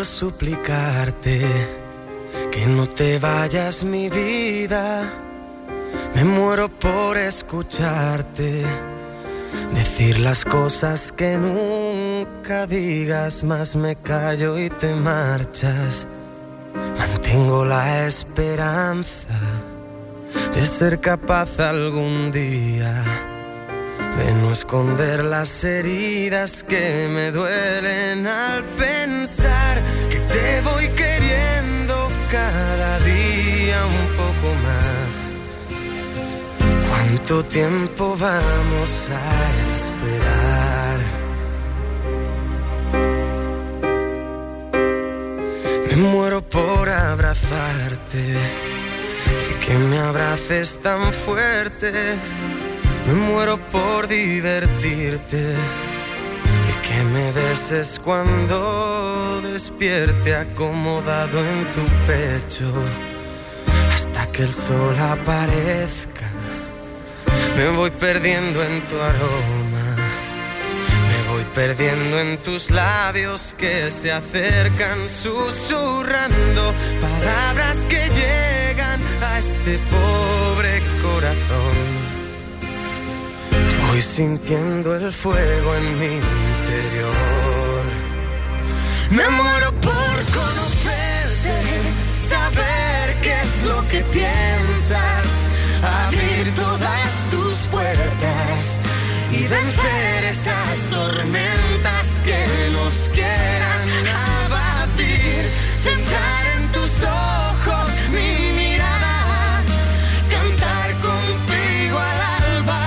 suplicarte que no te vayas, mi vida. Me muero por escucharte decir las cosas que nunca digas, más me callo y te marchas. Mantengo la esperanza de ser capaz algún día de no esconder las heridas que me duelen al pensar que te voy queriendo cada día un poco más. ¿Cuánto tiempo vamos a esperar? Me muero por abrazarte y que me abraces tan fuerte. Me muero por divertirte y que me beses cuando despierte acomodado en tu pecho hasta que el sol aparezca. Me voy perdiendo en tu aroma, me voy perdiendo en tus labios que se acercan susurrando palabras que llegan a este pobre corazón. Voy sintiendo el fuego en mi interior. Me muero por conocerte, saber qué es lo que piensas, abrir todas tus puertas y vencer esas tormentas que nos quieran abatir. Centrar en tus ojos mi mirada, cantar contigo al alba,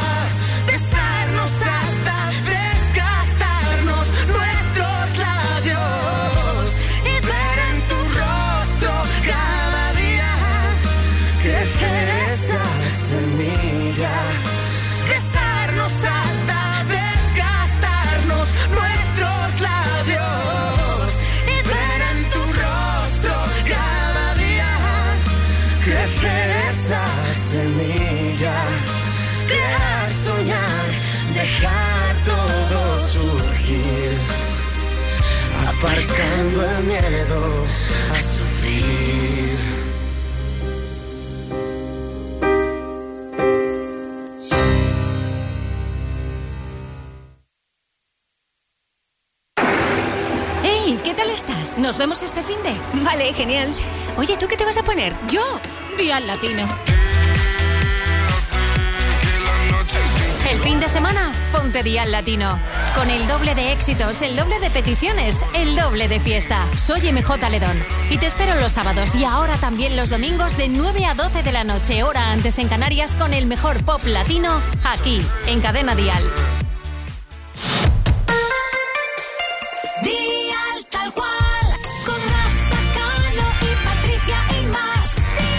hasta desgastarnos nuestros labios y ver en tu rostro cada día crecer esa semilla, besarnos hasta desgastarnos nuestros labios y ver en tu rostro cada día crecer esa semilla, crear, soñar, dejar todo surgir, aparcando el miedo a sufrir. ¡Hey! ¿Qué tal estás? ¿Nos vemos este finde? Vale, genial. Oye, ¿tú qué te vas a poner? ¿Yo? Dial Latino. El fin de semana, ponte Dial Latino. Con el doble de éxitos, el doble de peticiones, el doble de fiesta. Soy MJ Ledón y te espero los sábados y ahora también los domingos de 9 a 12 de la noche, hora antes en Canarias, con el mejor pop latino aquí, en Cadena Dial. Dial tal cual, con Rafa Cano y Patricia Imaz.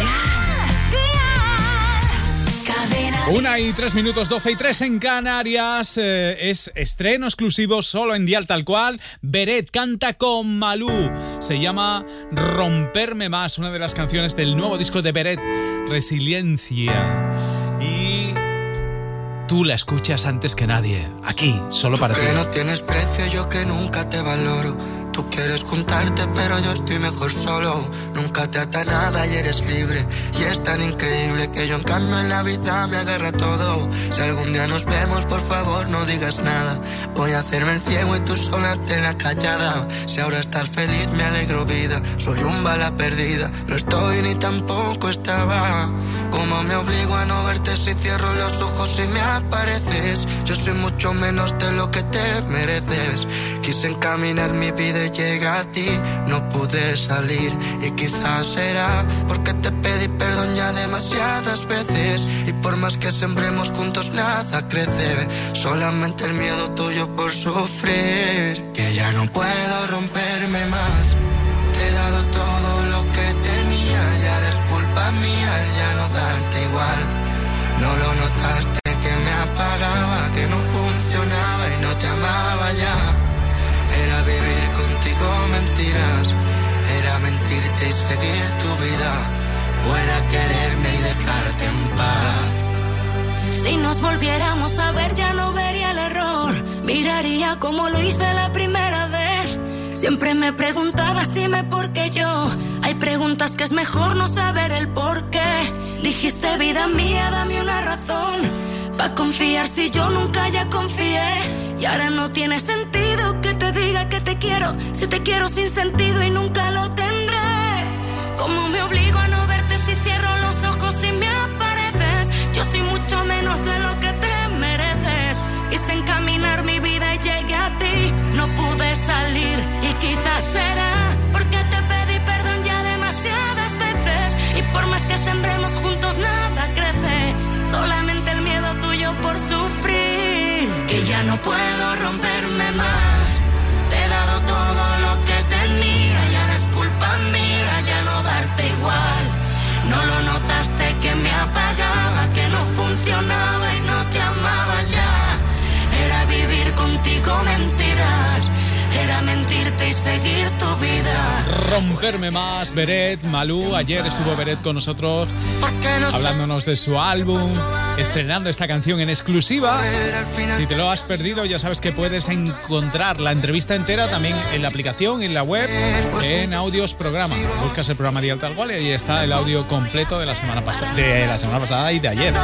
Una y 3 minutos, 12 y 3 en Canarias. Es estreno exclusivo solo en Dial Tal Cual. Beret canta con Malú. Se llama Romperme Más, una de las canciones del nuevo disco de Beret, Resiliencia. Y tú la escuchas antes que nadie, aquí, solo para ti. Que no tienes precio, yo que nunca te valoro. Tú quieres juntarte, pero yo estoy mejor solo. Nunca te ata nada y eres libre. Y es tan increíble que yo en cambio en la vida me agarra todo. Si algún día nos vemos, por favor no digas nada. Voy a hacerme el ciego y tú sola te la callada. Si ahora estás feliz me alegro vida. Soy un bala perdida, no estoy ni tampoco estaba. ¿Cómo me obligo a no verte si cierro los ojos y me apareces? Yo soy mucho menos de lo que te mereces. Quise encaminar mi vida y llega a ti, no pude salir. Y quizás será porque te pedí perdón ya demasiadas veces. Y por más que sembremos juntos nada crece. Solamente el miedo tuyo por sufrir. Que ya no puedo romperme más. Te he dado todo lo que tenía y ahora es culpa mía el ya no darte igual. No lo notaste que me apagaba, que no funcionaba y no te amaba ya. Era vivir contigo mentiras, era mentirte y seguir tu vida, o era quererme y dejarte en paz. Si nos volviéramos a ver ya no vería el error, miraría como lo hice la primera vez. Siempre me preguntabas, dime por qué yo. Hay preguntas que es mejor no saber el por qué. Dijiste, vida mía, dame una razón pa' confiar si yo nunca ya confié. Y ahora no tiene sentido que te diga que te quiero, si te quiero sin sentido y nunca lo tendré. ¿Cómo me obligo a no verte si cierro los ojos y me apareces? Yo soy mucho menos de lo que te mereces. Quise encaminar mi vida y llegué a ti. No pude salir y quizás será porque te pedí perdón ya demasiadas veces. Y por más que sembremos juntos nada crece. Solamente el miedo tuyo por sufrir. Que ya no puedo romperme más. Te he dado todo lo que tenía y ahora es culpa mía ya no darte igual. No lo notaste que me apagaba, que no funcionaba y no te amaba ya. Era vivir contigo mentiras, era mentirte y seguir tu vida. Romperme más, Beret, Malú. Ayer estuvo Beret con nosotros hablándonos de su álbum, estrenando esta canción en exclusiva. Si te lo has perdido, ya sabes que puedes encontrar la entrevista entera también en la aplicación, en la web, en Audios Programa. Buscas el programa Dial Tal Cual y ahí está el audio completo de la semana pasada y de ayer.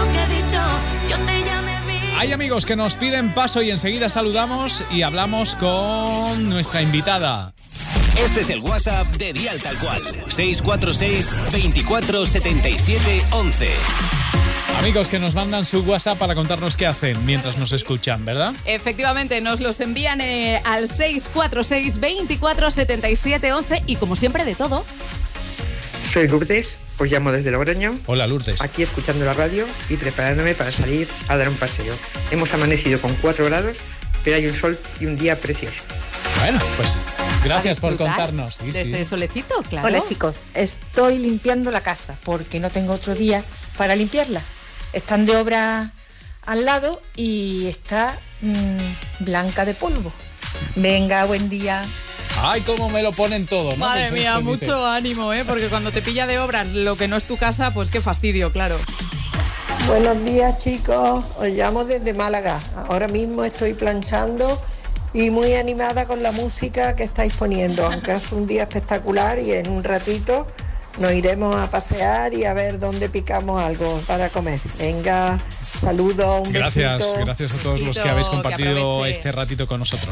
Hay amigos que nos piden paso y enseguida saludamos y hablamos con nuestra invitada. Este es el WhatsApp de Dial Tal Cual. 646 24 77 11. Amigos que nos mandan su WhatsApp para contarnos qué hacen mientras nos escuchan, ¿verdad? Efectivamente, nos los envían al 646 24 77 11 y como siempre de todo. Soy Lourdes, os llamo desde Logroño. Hola, Lourdes. Aquí escuchando la radio y preparándome para salir a dar un paseo. Hemos amanecido con 4 grados, pero hay un sol y un día precioso. Bueno, pues gracias por contarnos. Sí, ese solecito, claro. Hola chicos, estoy limpiando la casa porque no tengo otro día para limpiarla. Están de obra al lado y está blanca de polvo. Venga, buen día. Ay, cómo me lo ponen todo, ¿no? Madre mía, mucho ánimo, porque cuando te pilla de obras lo que no es tu casa, pues qué fastidio, claro. Buenos días, chicos. Os llamo desde Málaga. Ahora mismo estoy planchando y muy animada con la música que estáis poniendo, aunque hace un día espectacular y en un ratito nos iremos a pasear y a ver dónde picamos algo para comer. Venga, saludos, un besito. Gracias a todos los que habéis compartido este ratito con nosotros.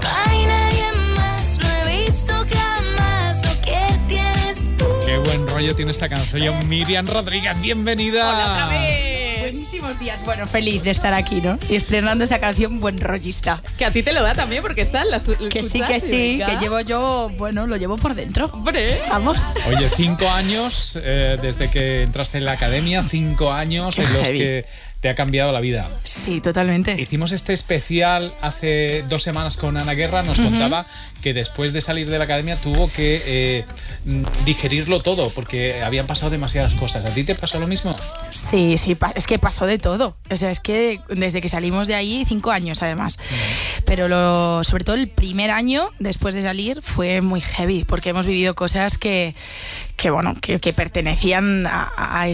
Qué buen rollo tiene esta canción. Miriam Rodríguez, bienvenida. Hola otra vez. Buenísimos días, bueno, feliz de estar aquí, ¿no? Y estrenando esta canción buen rollista. Que a ti te lo da también porque está en la que sí, que llevo yo, bueno, lo llevo por dentro. ¡Hombre! Vamos. Oye, 5 años desde que entraste en la academia, 5 años en los que te ha cambiado la vida. Sí, totalmente. Hicimos este especial hace 2 semanas con Ana Guerra. Nos contaba que después de salir de la academia tuvo que digerirlo todo porque habían pasado demasiadas cosas. ¿A ti te pasó lo mismo? Sí, es que pasó de todo. O sea, es que desde que salimos de ahí, 5 años además. Pero sobre todo el primer año después de salir fue muy heavy porque hemos vivido cosas que pertenecían a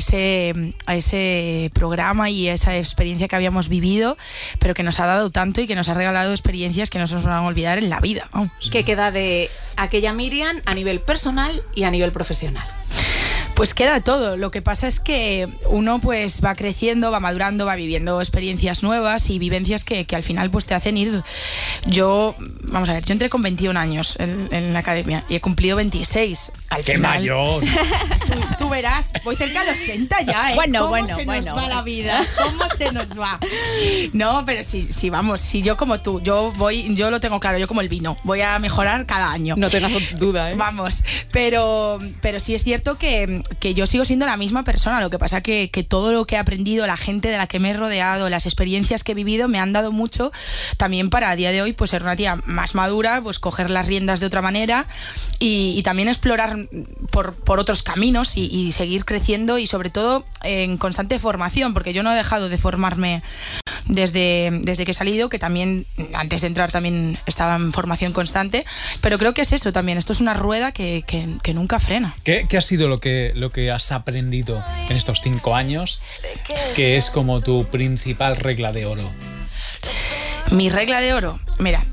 ese programa y a esa experiencia que habíamos vivido, pero que nos ha dado tanto y que nos ha regalado experiencias que no se nos van a olvidar en la vida. Vamos. ¿Qué queda de aquella Miriam a nivel personal y a nivel profesional? Pues queda todo. Lo que pasa es que uno pues va creciendo, va madurando, va viviendo experiencias nuevas y vivencias que al final pues te hacen ir. Yo entré con 21 años en la academia y he cumplido 26. ¡Qué mayor! Tú verás, voy cerca a los 30 ya, ¿eh? ¿Cómo se nos va la vida? ¿Cómo se nos va? No, pero sí, vamos, si yo como tú, yo lo tengo claro, yo como el vino, voy a mejorar cada año. No tengas duda, ¿eh? Vamos, pero sí es cierto que yo sigo siendo la misma persona, lo que pasa que todo lo que he aprendido, la gente de la que me he rodeado, las experiencias que he vivido me han dado mucho también para a día de hoy pues ser una tía más madura, pues coger las riendas de otra manera y también explorar por otros caminos y seguir creciendo y sobre todo en constante formación, porque yo no he dejado de formarme desde que he salido, que también antes de entrar también estaba en formación constante, pero creo que es eso también, esto es una rueda que nunca frena. ¿Qué ha sido lo que has aprendido en estos 5 años que es como tu principal regla de oro? Mi regla de oro, mira,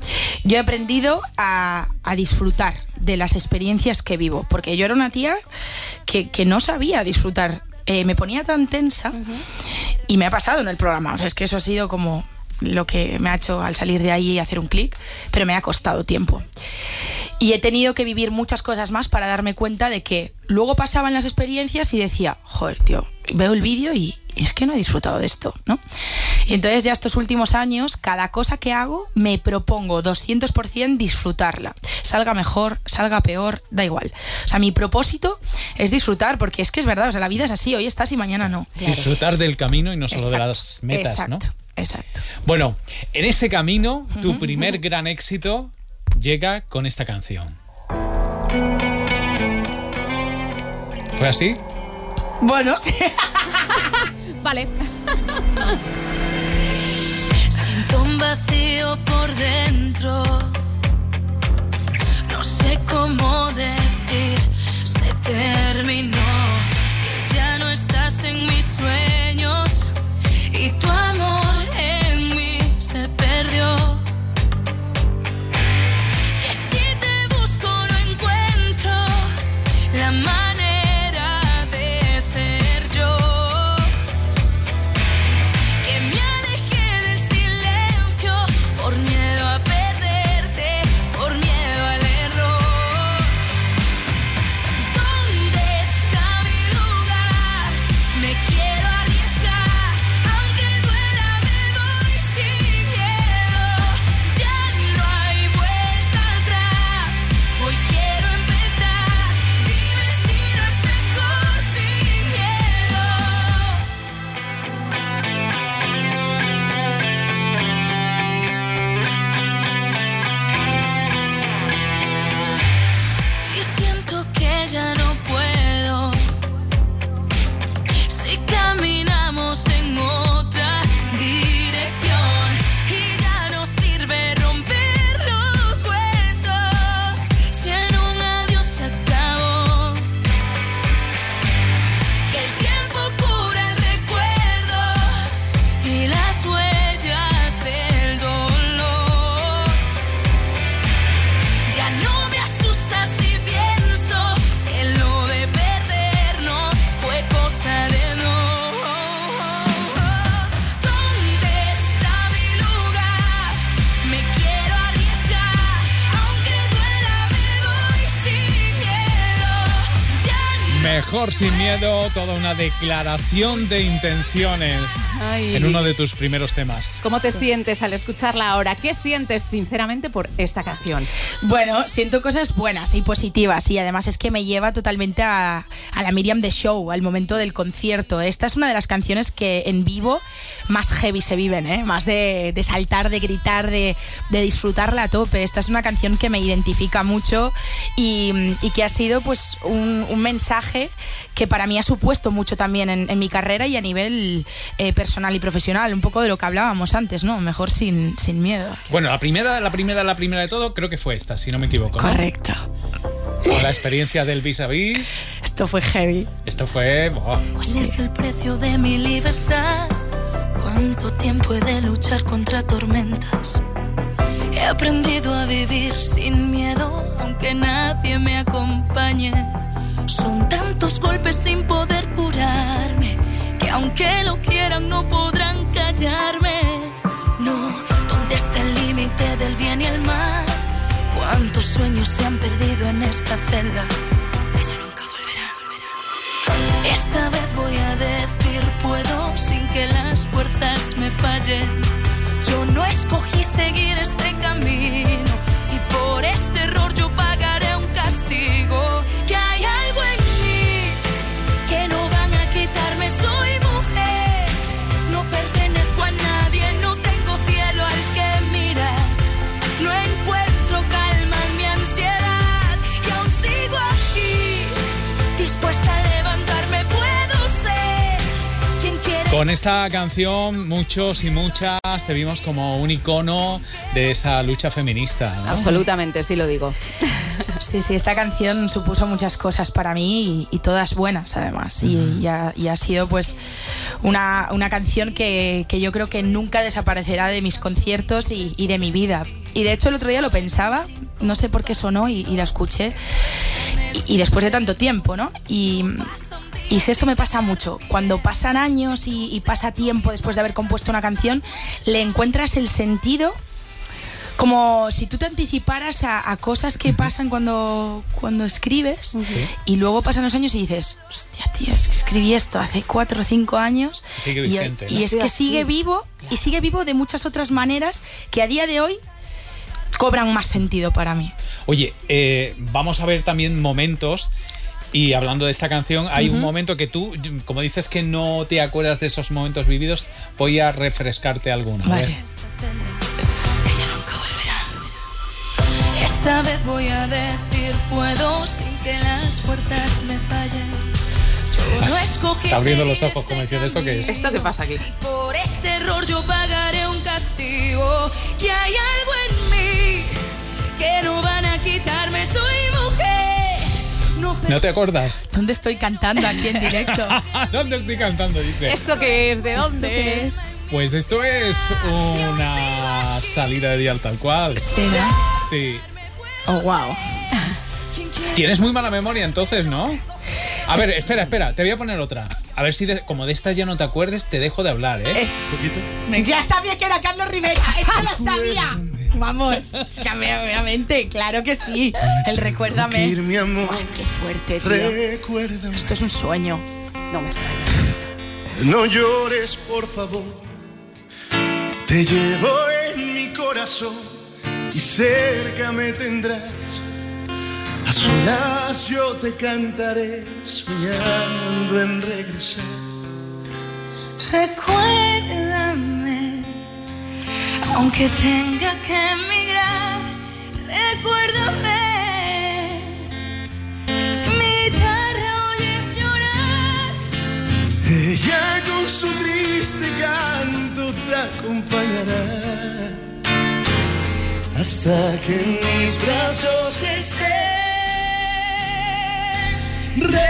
yo he aprendido a disfrutar de las experiencias que vivo, porque yo era una tía que no sabía disfrutar. Me ponía tan tensa y me ha pasado en el programa. O sea, es que eso ha sido como lo que me ha hecho al salir de ahí hacer un clic, pero me ha costado tiempo. Y he tenido que vivir muchas cosas más para darme cuenta de que luego pasaban las experiencias y decía, joder, tío, veo el vídeo y es que no he disfrutado de esto, ¿no? Y entonces ya estos últimos años, cada cosa que hago, me propongo 200% disfrutarla. Salga mejor, salga peor, da igual. O sea, mi propósito es disfrutar, porque es que es verdad, o sea, la vida es así, hoy estás y mañana no. Claro. Disfrutar del camino y no solo de las metas, exacto, ¿no? Exacto. Bueno, en ese camino, tu primer gran éxito llega con esta canción. ¿Fue así? Bueno, sí. Vale. Siento un vacío por dentro. No sé cómo decir, se terminó. Que ya no estás en mis sueños y tu amor en mí se perdió. Que si te busco no encuentro la manera de ser yo. Que me alejé del silencio por miedo a perderte, por miedo al error. ¿Dónde está mi lugar? Me quiero arriesgar, aunque duela me voy sin miedo. Ya no hay vuelta atrás, hoy quiero empezar. Dime si no es mejor sin miedo. Y siento que ya no puedo. Si caminamos en otra dirección y ya no sirve romper los huesos, si en un adiós se acabó. Que el tiempo cura el recuerdo y las huellas del dolor. Ya no me asusta si pienso que lo de perdernos fue cosa de dos. ¿Dónde está mi lugar? Me quiero arriesgar, aunque duela me voy sin miedo. Ya no. Mejor sin miedo, toda una declaración de intenciones. Ay. En uno de tus primeros temas. ¿Cómo te sientes al escucharla ahora? ¿Qué sientes sinceramente por esta canción? Bueno, siento cosas buenas y positivas y además es que me lleva totalmente a la Miriam de show, al momento del concierto. Esta es una de las canciones que en vivo más heavy se viven, ¿eh? Más de saltar, de gritar, de disfrutarla a tope. Esta es una canción que me identifica mucho y que ha sido pues un mensaje que para mí ha supuesto mucho también en mi carrera y a nivel personal y profesional, un poco de lo que hablábamos antes, ¿no? Mejor sin miedo. Bueno, la primera de todo creo que fue esta, si no me equivoco, ¿no? Correcto. Con la experiencia del vis a vis. Esto fue heavy. Esto fue... Oh. Pues es el precio de mi libertad. Cuánto tiempo he de luchar contra tormentas. He aprendido a vivir sin miedo, aunque nadie me acompañe. Son tantos golpes sin poder curarme, que aunque lo quieran no podrán callarme. No, ¿dónde está el límite del bien y el mal? Cuántos sueños se han perdido en esta celda, que ya nunca volverán. Esta vez voy a decir puedo sin que las fuerzas me fallen. Yo no escogí seguir este camino y por este error yo pagaré un castigo. Que hay algo en mí que no van a quitarme. Soy mujer, no pertenezco a nadie, no tengo cielo al que mirar. No encuentro calma en mi ansiedad y aún sigo aquí, dispuesta a levantarme. Puedo ser quien quiera. Con esta canción muchos y muchas te vimos como un icono de esa lucha feminista, ¿no? Absolutamente, sí lo digo. Sí, esta canción supuso muchas cosas para mí y todas buenas además. Y ha sido pues una canción que yo creo que nunca desaparecerá de mis conciertos y de mi vida. Y de hecho el otro día lo pensaba, no sé por qué sonó y la escuché. Y después de tanto tiempo, ¿no? Y si esto me pasa mucho, cuando pasan años y pasa tiempo después de haber compuesto una canción, le encuentras el sentido como si tú te anticiparas a cosas que pasan cuando escribes, y luego pasan los años y dices, hostia, tío, es que escribí esto hace 4 o 5 años sigue vigente, y es que sigue vivo, y sigue vivo de muchas otras maneras que a día de hoy cobran más sentido para mí. Oye, vamos a ver también momentos. Y hablando de esta canción, hay un momento que tú, como dices que no te acuerdas de esos momentos vividos, voy a refrescarte alguno. Vale. Ella nunca volverá. Esta vez voy a decir puedo sin que las fuerzas me fallen. Yo no escogí. Está abriendo los ojos como diciendo, ¿esto qué es? ¿Esto qué pasa aquí? Por este error yo pagaré un castigo. Que hay algo en mí que no van a quitarme. Soy mujer. ¿No te acuerdas? ¿Dónde estoy cantando aquí en directo? ¿Dónde estoy cantando? Dice. ¿Esto qué es? ¿De dónde es? Pues esto es una salida de Dial Tal Cual. Sí, ¿no? Sí. Oh, wow. Tienes muy mala memoria entonces, ¿no? A ver, espera, te voy a poner otra. A ver si como de estas ya no te acuerdes, te dejo de hablar, ¿eh? Ya sabía que era Carlos Rivera, esto lo sabía. Vamos, es que obviamente, claro que sí. El Recuérdame. Mi amor, ay, qué fuerte, tío. recuérdame. Esto es un sueño. No me extraña. No llores, por favor. Te llevo en mi corazón y cerca me tendrás. A solas yo te cantaré soñando en regresar. Recuérdame, aunque tenga que emigrar. Recuérdame, si mi guitarra oyes llorar. Ella con su triste canto te acompañará hasta que en mis brazos estés. Recuérdame.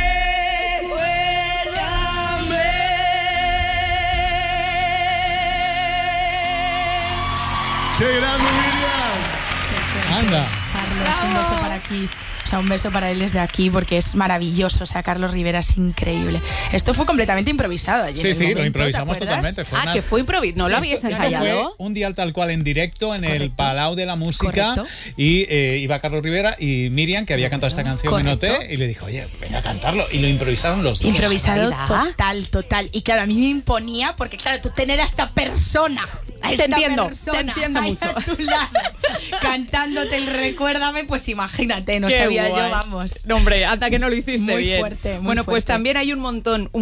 ¡Qué grande, Miriam! Anda. Carlos, un beso para aquí. O sea, un beso para él desde aquí porque es maravilloso. O sea, Carlos Rivera es increíble. Esto fue completamente improvisado ayer. Sí, lo improvisamos totalmente. Que fue improvisado. ¿No lo habíais ensayado? Fue un Dial Tal Cual en directo en el Palau de la Música. Correcto. Y iba Carlos Rivera y Miriam, que había cantado esta canción en OT, y le dijo, oye, venga a cantarlo. Y lo improvisaron los dos. Improvisado total. Y claro, a mí me imponía porque, claro, tú tener a esta persona. Te entiendo mucho. A tu lado, cantándote el Recuérdame, pues imagínate, no sabía yo, vamos. No, hombre, anda que no lo hiciste muy bien. Fuerte, muy bueno, fuerte. Pues también hay un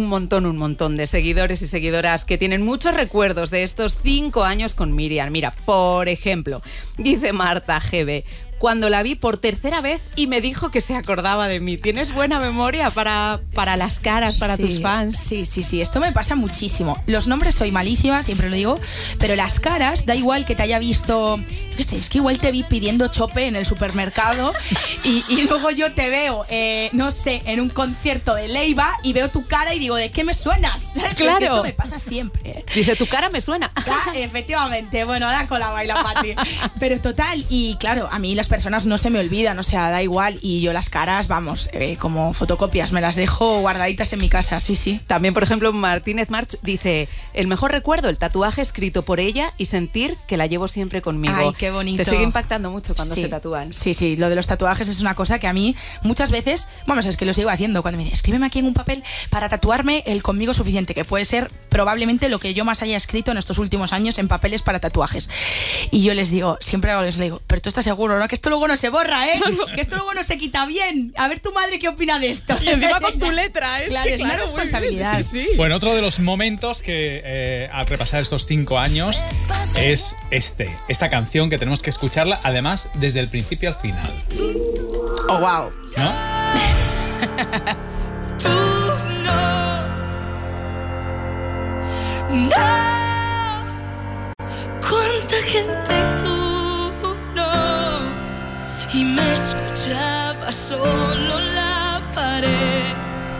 montón de seguidores y seguidoras que tienen muchos recuerdos de estos 5 años con Miriam. Mira, por ejemplo, dice Marta GB, cuando la vi por tercera vez y me dijo que se acordaba de mí. ¿Tienes buena memoria para las caras, para tus fans? Sí. Esto me pasa muchísimo. Los nombres soy malísima, siempre lo digo, pero las caras, da igual que te haya visto, yo qué sé, es que igual te vi pidiendo chope en el supermercado y luego yo te veo, no sé, en un concierto de Leiva y veo tu cara y digo, ¿de qué me suenas? ¿Sabes? Claro. Esto me pasa siempre. Dice, tu cara me suena. Efectivamente, bueno, da con la baila, Patri. Pero total, y claro, a mí las personas no se me olvidan, o sea, da igual, y yo las caras, vamos, como fotocopias, me las dejo guardaditas en mi casa, sí. También, por ejemplo, Martínez March dice, el mejor recuerdo, el tatuaje escrito por ella y sentir que la llevo siempre conmigo. Ay, qué bonito. Te sigue impactando mucho cuando se tatúan. Sí, lo de los tatuajes es una cosa que a mí muchas veces, vamos, es que lo sigo haciendo, cuando me dicen, escríbeme aquí en un papel para tatuarme el conmigo suficiente, que puede ser probablemente lo que yo más haya escrito en estos últimos años en papeles para tatuajes. Y yo les digo, siempre les digo, pero tú estás seguro, ¿no? Que esto luego no se borra, ¿eh? Que esto luego no se quita bien. A ver tu madre qué opina de esto. Y encima con tu letra, ¿eh? Claro, es una responsabilidad. Sí. Bueno, otro de los momentos que al repasar estos 5 años es esta canción que tenemos que escucharla, además, desde el principio al final. Oh, wow. ¿No? No, cuánta gente y tú no, y me escuchaba solo la pared,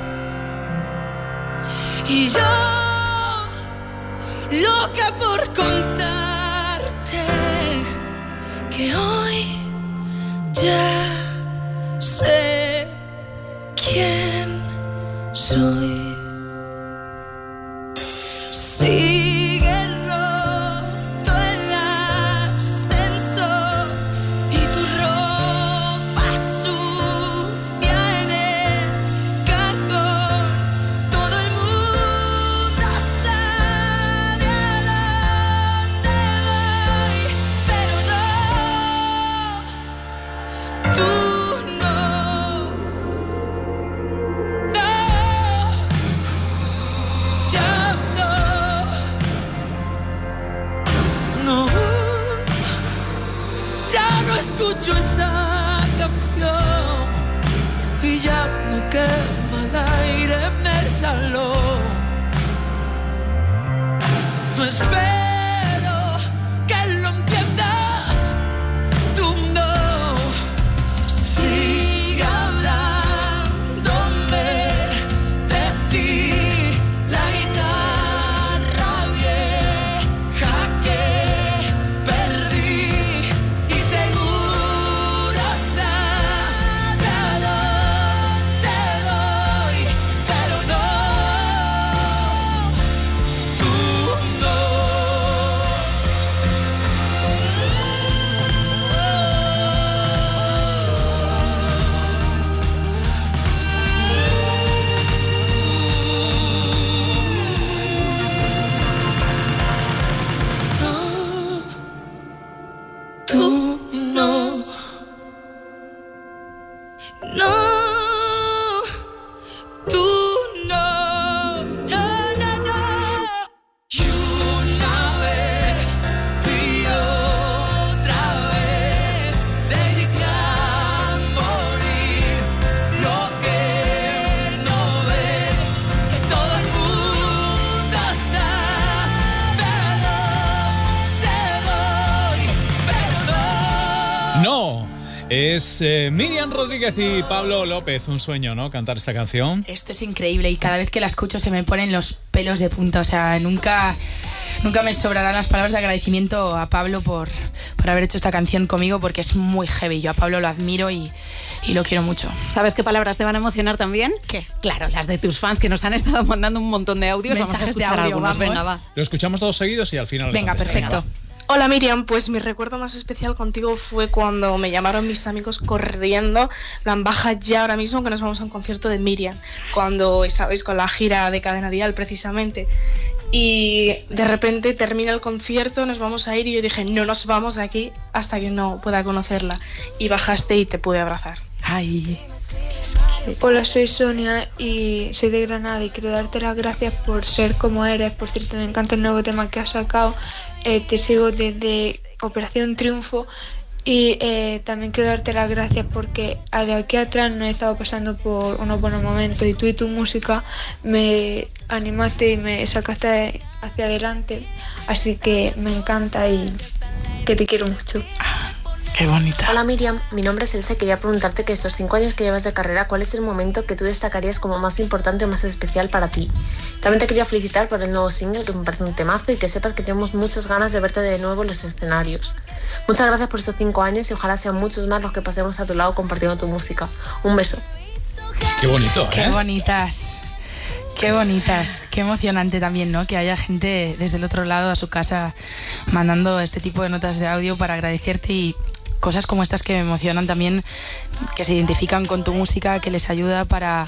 y yo loca por contarte que hoy ya sé quién soy. Sigue roto el ascensor y tu ropa sucia en el cajón. Todo el mundo sabe a dónde voy, pero no, tú no. Escucho esa canción y ya no quema el aire en el salón. No espero que lo entiendas, tú no. Sigue hablándome de ti, la guitarra vieja que perdí y seguro Es Miriam Rodríguez y Pablo López. Un sueño, ¿no? Cantar esta canción. Esto es increíble y cada vez que la escucho se me ponen los pelos de punta. O sea, nunca me sobrarán las palabras de agradecimiento a Pablo por haber hecho esta canción conmigo, porque es muy heavy. Yo a Pablo lo admiro y lo quiero mucho. ¿Sabes qué palabras te van a emocionar también? ¿Qué? Claro, las de tus fans que nos han estado mandando un montón de audios. Mensajes vamos a escuchar de audio, algunos. vamos. Venga, va. Lo escuchamos todos seguidos y al final... Venga, perfecto. Hola Miriam, pues mi recuerdo más especial contigo fue cuando me llamaron mis amigos corriendo, plan, baja ya ahora mismo que nos vamos a un concierto de Miriam, cuando estabais con la gira de Cadena Dial precisamente, y de repente termina el concierto, nos vamos a ir y yo dije no nos vamos de aquí hasta que no pueda conocerla, y bajaste y te pude abrazar. Ay. Hola, soy Sonia y soy de Granada y quiero darte las gracias por ser como eres. Por cierto, me encanta el nuevo tema que has sacado. Te sigo desde Operación Triunfo y también quiero darte las gracias porque de aquí atrás no he estado pasando por unos buenos momentos y tú y tu música me animaste y me sacaste hacia adelante, así que me encanta y que te quiero mucho. Qué bonita. Hola Miriam, mi nombre es Elsa y quería preguntarte que estos 5 años que llevas de carrera, ¿cuál es el momento que tú destacarías como más importante o más especial para ti? También te quería felicitar por el nuevo single, que me parece un temazo, y que sepas que tenemos muchas ganas de verte de nuevo en los escenarios. Muchas gracias por estos 5 años y ojalá sean muchos más los que pasemos a tu lado compartiendo tu música. Un beso. Qué bonito, ¿eh? Qué bonitas. Qué bonitas, qué emocionante también, ¿no? Que haya gente desde el otro lado a su casa mandando este tipo de notas de audio para agradecerte, y cosas como estas que me emocionan también, que se identifican con tu música, que les ayuda para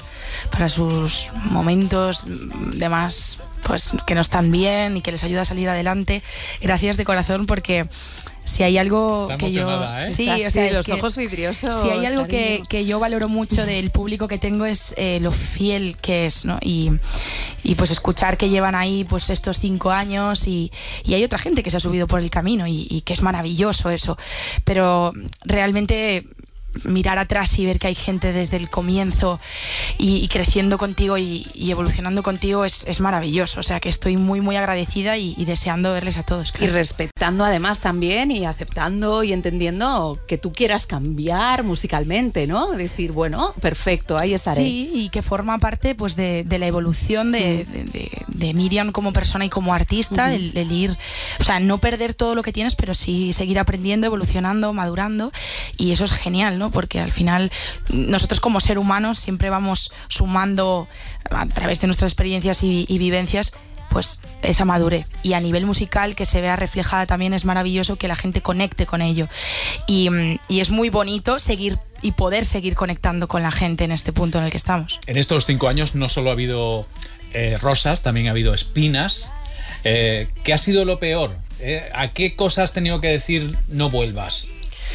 sus momentos de más, pues que no están bien y que les ayuda a salir adelante. Gracias de corazón, porque si hay algo está que yo... ¿eh? Sí, o sea, los ojos vidriosos. Si hay algo que yo valoro mucho del público que tengo es lo fiel que es, ¿no? Y pues escuchar que llevan ahí pues estos 5 años y hay otra gente que se ha subido por el camino y que es maravilloso eso. Pero realmente mirar atrás y ver que hay gente desde el comienzo y creciendo contigo y evolucionando contigo es maravilloso. O sea que estoy muy, muy agradecida y deseando verles a todos. Claro. Y respetando además también y aceptando y entendiendo que tú quieras cambiar musicalmente, ¿no? Decir, bueno, perfecto, ahí estaré. Sí, y que forma parte pues de la evolución de Miriam como persona y como artista, el ir, o sea, no perder todo lo que tienes, pero sí seguir aprendiendo, evolucionando, madurando, y eso es genial, ¿no? Porque al final nosotros como ser humanos siempre vamos sumando a través de nuestras experiencias y vivencias pues esa madurez, y a nivel musical que se vea reflejada también es maravilloso, que la gente conecte con ello, y es muy bonito seguir y poder seguir conectando con la gente en este punto en el que estamos. En estos 5 años no solo ha habido rosas, también ha habido espinas. ¿Qué ha sido lo peor? ¿A qué cosas has tenido que decir no vuelvas?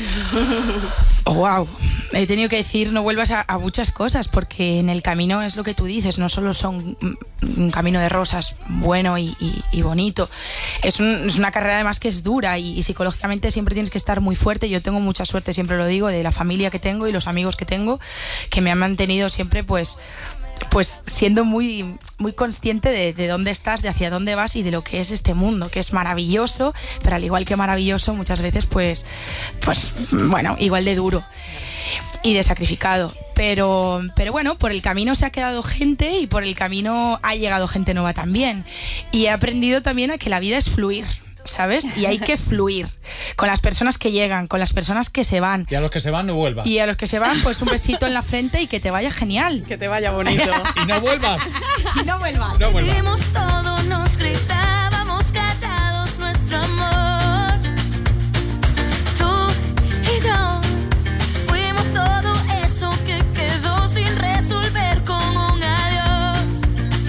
Oh, wow, he tenido que decir no vuelvas a muchas cosas, porque en el camino es lo que tú dices, no solo son un camino de rosas bueno y bonito, es una carrera además que es dura y psicológicamente siempre tienes que estar muy fuerte. Yo tengo mucha suerte, siempre lo digo, de la familia que tengo y los amigos que tengo, que me han mantenido siempre pues siendo muy, muy consciente de dónde estás, de hacia dónde vas y de lo que es este mundo, que es maravilloso, pero al igual que maravilloso muchas veces pues bueno, igual de duro y de sacrificado, pero bueno, por el camino se ha quedado gente y por el camino ha llegado gente nueva también, y he aprendido también a que la vida es fluir, ¿sabes? Y hay que fluir con las personas que llegan, con las personas que se van. Y a los que se van no vuelvas. Y a los que se van, pues un besito en la frente y que te vaya genial. Que te vaya bonito. Y no vuelvas. Y no vuelvas. No vuelvas. Dimos todo, nos gritábamos callados nuestro amor. Tú y yo fuimos todo eso que quedó sin resolver con un adiós.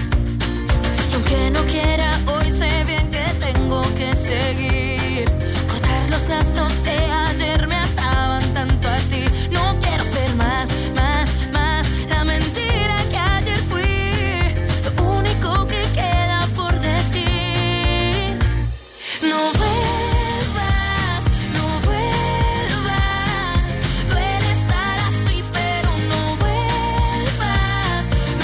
Y aunque no quiera, hoy sé bien que tengo que seguir, cortar los lazos que ayer me ataban tanto a ti. No quiero ser más la mentira que ayer fui, lo único que queda por decir. No vuelvas, duele estar así, pero no vuelvas,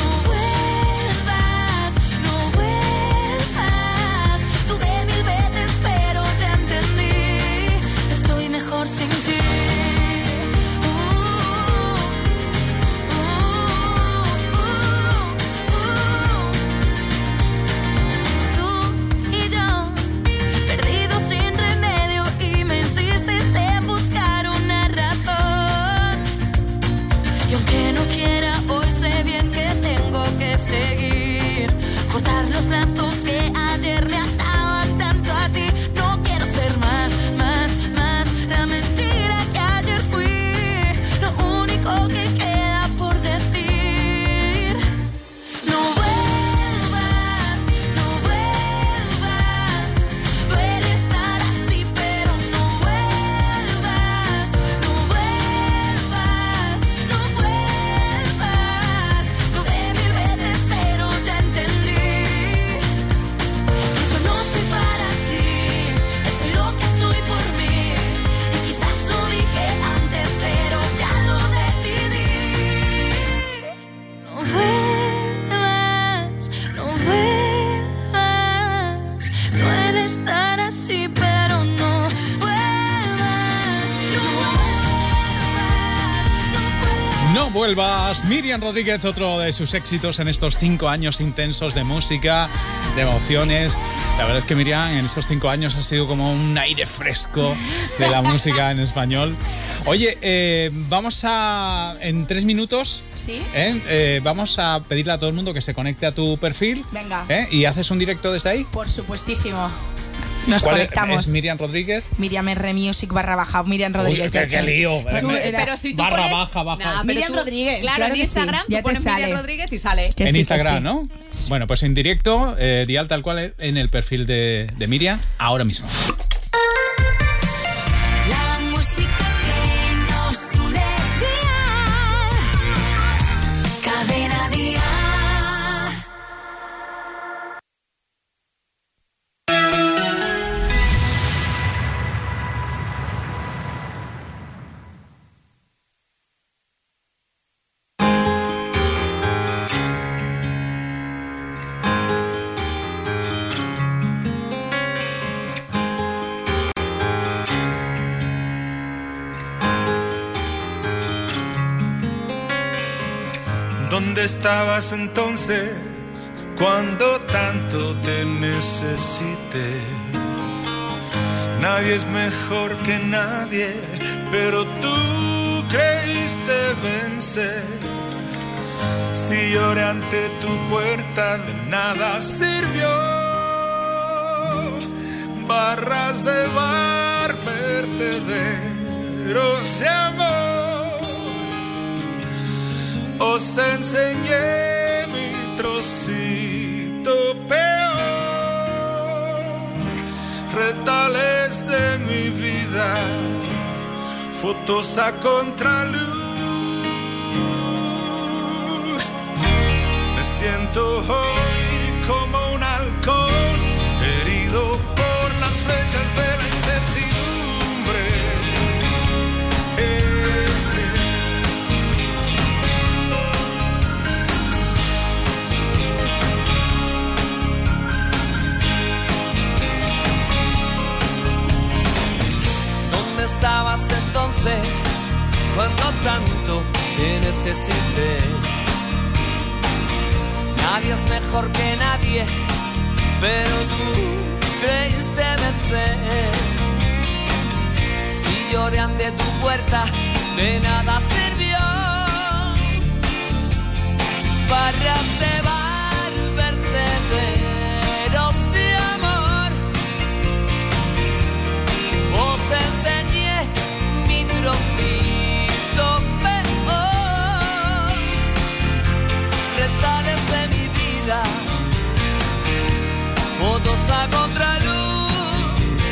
dudé 1000 veces, pero ya entendí, estoy mejor sin ti. Tú y yo, perdidos sin remedio, y me insistes en buscar una razón. Y aunque no quiera, hoy sé bien que tengo que seguir, cortar los lazos que ayer me ataban tanto a ti. No quiero ser más la mentira que ayer fui, lo único que queda por decir. No vuelvas, duele estar así, pero no vuelvas, dudé 1000 veces, pero ya entendí que yo no soy para ti, soy lo que soy por mí, y quizás lo dije antes, pero ya lo decidí. No vuelvas, duele estar así, pero no vuelvas, No vuelvas. Miriam Rodríguez, otro de sus éxitos en estos 5 años intensos de música, de emociones. La verdad es que Miriam en estos 5 años ha sido como un aire fresco de la música en español. Oye, vamos a, en 3 minutos, ¿sí? Vamos a pedirle a todo el mundo que se conecte a tu perfil. Venga. ¿Y haces un directo desde ahí? Por supuestísimo. Nos ¿Cuál conectamos. ¿Es Miriam Rodríguez? Miriam R Music /, Miriam Rodríguez. Uy, qué lío. Pero si tú barra pones, baja. Nah, Miriam Rodríguez. Claro, en Instagram sí. Ya tú pones te sale. Miriam Rodríguez y sale. Que En sí, Instagram, sí. ¿no? Bueno, pues en directo, Dial tal cual en el perfil de Miriam, ahora mismo. La música que nos une, Dial, Cadena Dial. ¿Dónde estabas entonces cuando tanto te necesité? Nadie es mejor que nadie, pero tú creíste vencer. Si lloré ante tu puerta, de nada sirvió. Barras de bar, vertederos de amor. Os enseñé mi trocito peor. Retales de mi vida, fotos a contraluz. Me siento hoy como un halcón, herido por las flechas de la incertidumbre. ¿Dónde estabas entonces cuando tanto te necesité? Nadie es mejor que nadie, pero tú creíste vencer. Si lloré ante tu puerta, de nada sirvió. Barras de bar, vertederos de amor. Os enseñé mi trocito peor. Retales de mi vida, fotos a contraluz.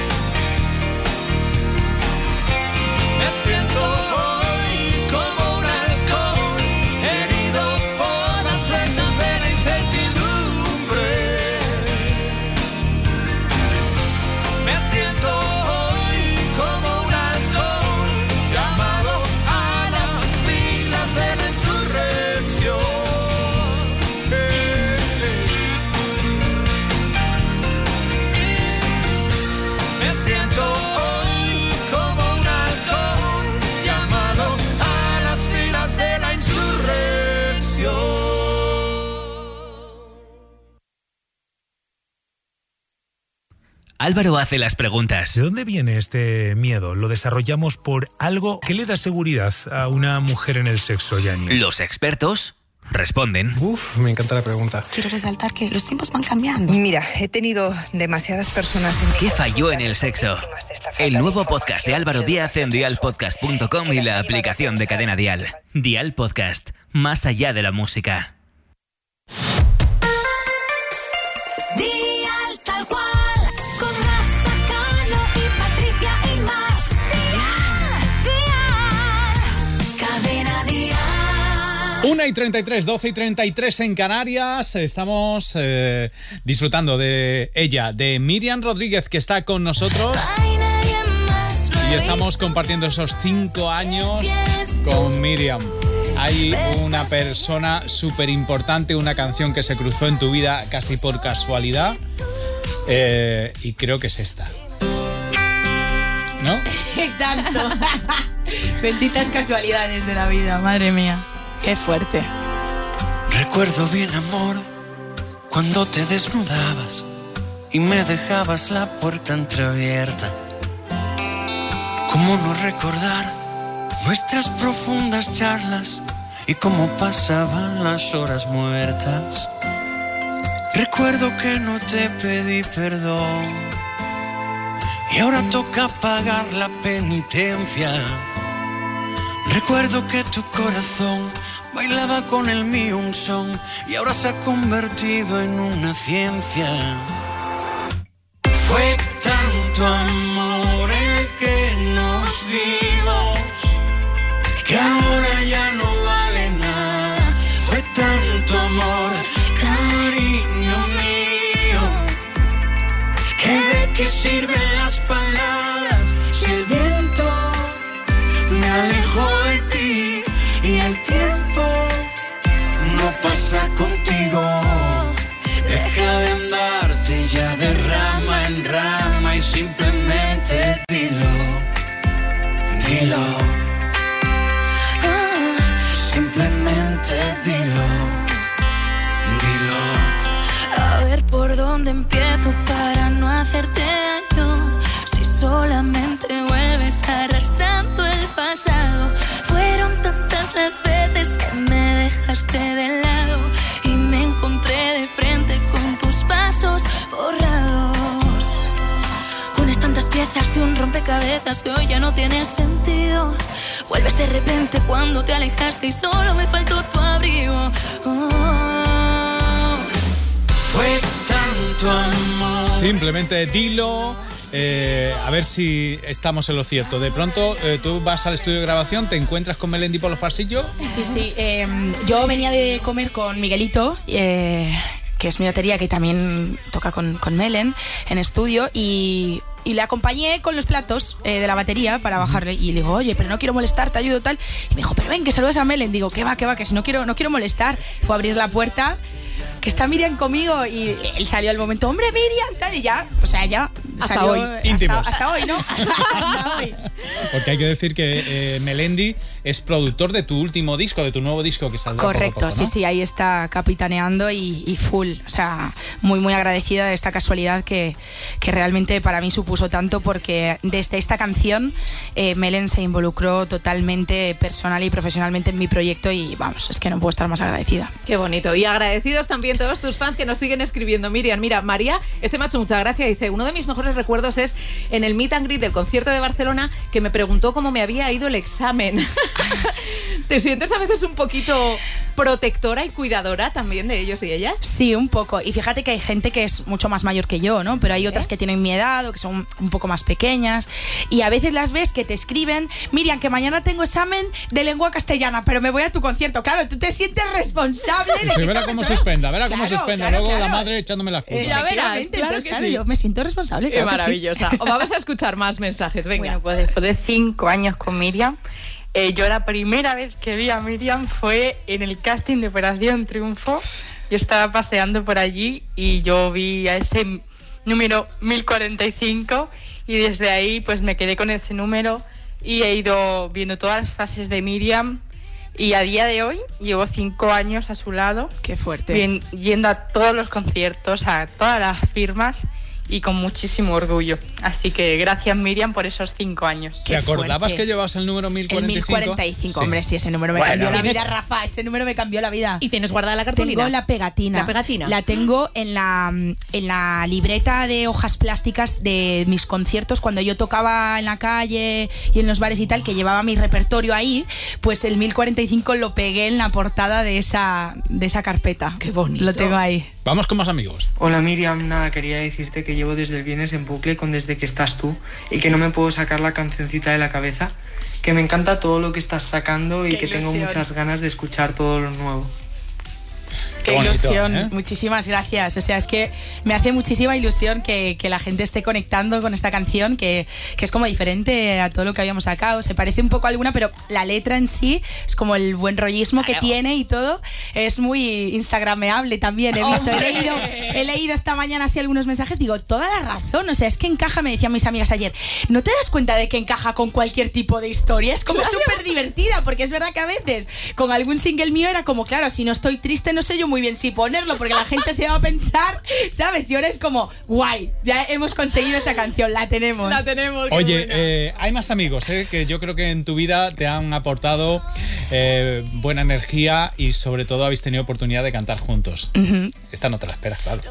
Me siento hoy como un halcón, herido por las flechas de la incertidumbre. Me siento hoy como un halcón, llamado a las filas de la insurrección. Me siento hoy como un halcón, llamado a las filas de la insurrección. Álvaro hace las preguntas. ¿De dónde viene este miedo? ¿Lo desarrollamos por algo que le da seguridad a una mujer en el sexo, Yanni? Los expertos responden. Me encanta la pregunta. Quiero resaltar que los tiempos van cambiando. Mira, he tenido demasiadas personas en... ¿Qué falló en el sexo? El nuevo podcast de Álvaro Díaz en dialpodcast.com y la aplicación de Cadena Dial. Dial Podcast, más allá de la música. Dial tal cual, con Rafa Cano y Patricia Imaz. Dial, Cadena Dial. 1:33, 12:33 en Canarias. Estamos disfrutando de ella, de Miriam Rodríguez, que está con nosotros. Y estamos compartiendo esos 5 años con Miriam. Hay una persona súper importante, una canción que se cruzó en tu vida casi por casualidad. Y creo que es esta. ¿No? Tanto. Benditas casualidades de la vida, madre mía. Qué fuerte. Recuerdo bien, amor, cuando te desnudabas y me dejabas la puerta entreabierta. ¿Cómo no recordar nuestras profundas charlas y cómo pasaban las horas muertas? Recuerdo que no te pedí perdón y ahora toca pagar la penitencia. Recuerdo que tu corazón bailaba con el mío un son y ahora se ha convertido en una ciencia. Fue tanto amor el que nos dimos que ahora ya no vale nada. Fue tanto amor, cariño mío, que de qué sirven las palabras si el viento me alejó de ti y el tiempo no pasa contigo. Deja de andarte ya de rama en rama y simplemente dilo, dilo. Simplemente dilo. hacerte daño. Si solamente vuelves arrastrando el pasado. Fueron tantas las veces que me dejaste de lado y me encontré de frente con tus pasos borrados. Unes tantas piezas de un rompecabezas que hoy ya no tiene sentido. Vuelves de repente cuando te alejaste y solo me faltó tu abrigo. Fue tanto amor. Simplemente dilo. A ver si estamos en lo cierto. De pronto tú vas al estudio de grabación, te encuentras con Melendi por los pasillos. Sí. Yo venía de comer con Miguelito, que es mi batería, que también toca con Melen en estudio, y le acompañé con los platos de la batería para bajarle. Y le digo, oye, pero no quiero molestar, te ayudo tal. Y me dijo, pero ven, que saludes a Melen. Digo, que va, que si no quiero molestar. Fue a abrir la puerta, que está Miriam conmigo, y él salió al momento, hombre, Miriam, tal, y ya, o sea, ya hasta salió, hoy. Hasta hoy, ¿no? Hasta hoy. Porque hay que decir que Melendi es productor de tu último disco, de tu nuevo disco que saldrá. Correcto, poco, ¿no? sí, ahí está capitaneando y full, o sea, muy agradecida de esta casualidad que realmente para mí supuso tanto, porque desde esta canción Melen se involucró totalmente personal y profesionalmente en mi proyecto, y vamos, es que no puedo estar más agradecida. Qué bonito. Y agradecidos también todos tus fans que nos siguen escribiendo. Miriam, mira, María, me ha hecho mucha gracia, dice, uno de mis mejores recuerdos es en el meet and greet del concierto de Barcelona, que me preguntó cómo me había ido el examen. ¿Te sientes a veces un poquito protectora y cuidadora también de ellos y ellas? Sí, un poco. Y fíjate que hay gente que es mucho más mayor que yo, ¿no? Pero hay otras que tienen mi edad o que son un poco más pequeñas. Y a veces las ves que te escriben, Miriam, que mañana tengo examen de lengua castellana, pero me voy a tu concierto. Claro, tú te sientes responsable de que verá cómo suspenda. Luego la madre echándome las culpas. Ya verás, claro que sí. Yo me siento responsable. Qué maravillosa. Sí. Vamos a escuchar más mensajes, venga. Bueno, pues después de 5 años con Miriam, yo la primera vez que vi a Miriam fue en el casting de Operación Triunfo. Yo estaba paseando por allí y yo vi a ese número 1045 y desde ahí pues me quedé con ese número y he ido viendo todas las fases de Miriam. Y a día de hoy llevo 5 años a su lado. Qué fuerte. Yendo a todos los conciertos, a todas las firmas y con muchísimo orgullo. Así que gracias, Miriam, por esos 5 años. ¿Te acordabas que llevas el número 1045? El 1045, sí. Hombre, sí, ese número me cambió la vida, Rafa. Ese número me cambió la vida. ¿Y tienes guardada la cartulina? Tengo la pegatina. ¿La pegatina? La tengo en la libreta de hojas plásticas de mis conciertos cuando yo tocaba en la calle y en los bares y tal, que llevaba mi repertorio ahí, pues el 1045 lo pegué en la portada de esa carpeta. Qué bonito. Lo tengo ahí. Vamos con más amigos. Hola Miriam, nada, quería decirte que llevo desde el viernes en bucle con Desde que estás tú y que no me puedo sacar la cancioncita de la cabeza, que me encanta todo lo que estás sacando y que tengo muchas ganas de escuchar todo lo nuevo. Qué bonito, ilusión, muchísimas gracias. O sea, es que me hace muchísima ilusión que la gente esté conectando con esta canción, que es como diferente a todo lo que habíamos sacado. Se parece un poco a alguna, pero la letra en sí es como el buen rollismo que tiene y todo. Es muy instagrameable también. He leído esta mañana así algunos mensajes, digo, toda la razón. O sea, es que encaja, me decían mis amigas ayer, ¿no te das cuenta de que encaja con cualquier tipo de historia? Es como súper divertida, porque es verdad que a veces con algún single mío era como, claro, si no estoy triste no sé yo muy bien si ponerlo, porque la gente se va a pensar, ¿sabes? Y ahora es como, guay, ya hemos conseguido esa canción, la tenemos. La tenemos. Oye, hay más amigos, que yo creo que en tu vida te han aportado buena energía y sobre todo habéis tenido oportunidad de cantar juntos. Esta no te la esperas, claro.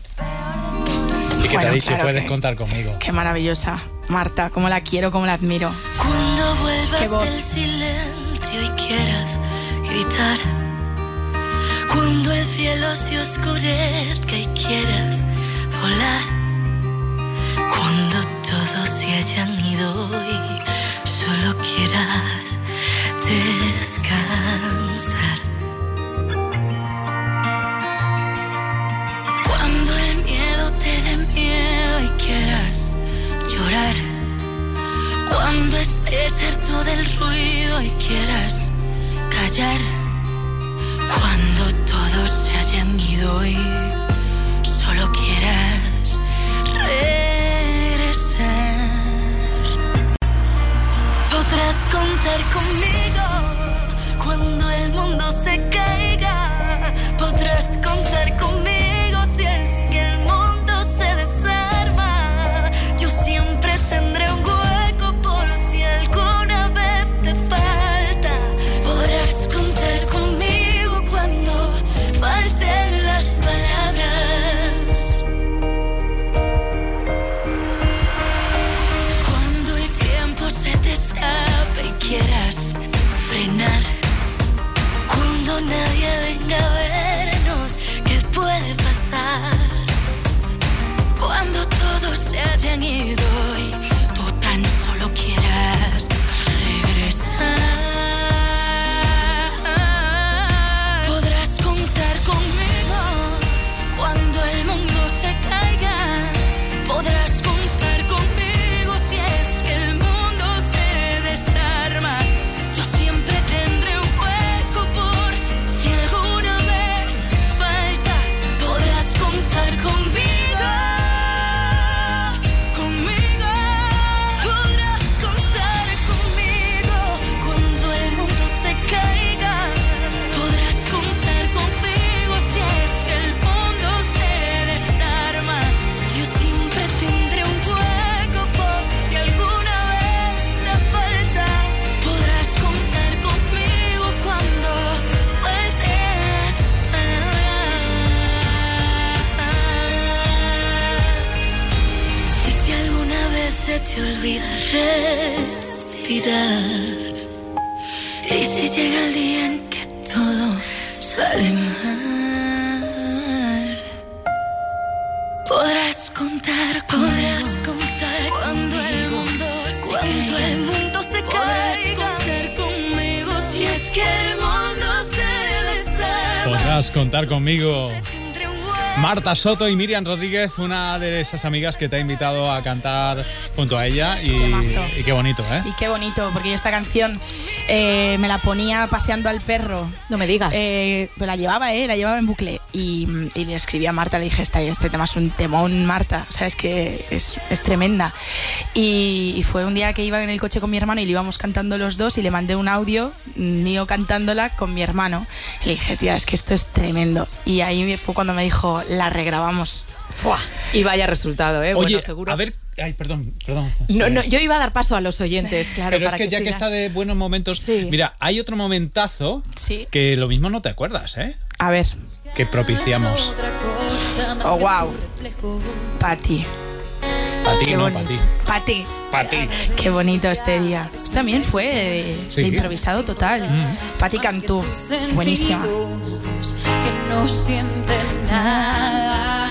Y que te ha dicho, claro, puedes contar conmigo. Qué maravillosa. Marta, cómo la quiero, cómo la admiro. Cuando vuelvas del silencio y quieras gritar, cuando el cielo se oscurezca y quieras volar, cuando todos se hayan ido y solo quieras descansar, cuando el miedo te dé miedo y quieras llorar, cuando estés harto del ruido y quieras callar, cuando todos se hayan ido y solo quieras regresar, podrás contar conmigo cuando el mundo se caiga, podrás contar conmigo si es que el mundo se desarma, respirar. Y si llega el día en que todo sale mal, podrás contar cuando el mundo se caiga. Podrás contar conmigo si es que el mundo se desarma. Podrás contar conmigo. Marta Soto y Miriam Rodríguez, una de esas amigas que te ha invitado a cantar junto a ella y qué bonito, ¿eh? Y qué bonito, porque yo esta canción me la ponía paseando al perro. No me digas. Pero la llevaba en bucle y le escribí a Marta, le dije, este tema es un temón, Marta, o sea, es que es tremenda. Y fue un día que iba en el coche con mi hermano y le íbamos cantando los dos y le mandé un audio mío cantándola con mi hermano. Y le dije, tía, es que esto es tremendo. Y ahí fue cuando me dijo, la regrabamos. ¡Fua! Y vaya resultado, ¿eh? Oye, bueno, seguro. A ver, ay, perdón. No, yo iba a dar paso a los oyentes, claro. Pero para es que ya sigan. que está de buenos momentos, sí. Mira, hay otro momentazo que lo mismo no te acuerdas, ¿eh? A ver. Que propiciamos. Oh, wow. Pati. Pati, no, Pati. Pati. Qué bonito este día. Esto también fue de improvisado total. Pati Cantú. Buenísima. Que no sienten nada,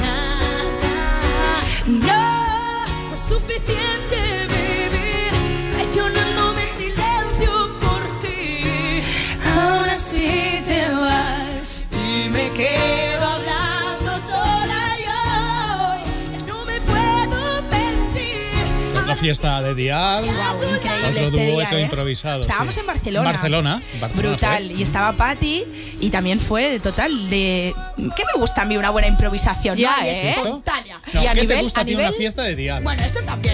no fue suficiente vivir traicionándome en silencio por ti. Ahora sí te vas y me quedo hablando sola y hoy ya no me puedo mentir. Otra fiesta de Dial, otro dueto improvisado. Estábamos en Barcelona. Brutal. Fue. Y estaba Pati y también fue de total de... ¿Qué me gusta a mí una buena improvisación? Ya, ¿no? ¿eh? Espontánea. No, y a ¿qué nivel, te gusta a a ti nivel... una fiesta de Dial? Bueno, eso también.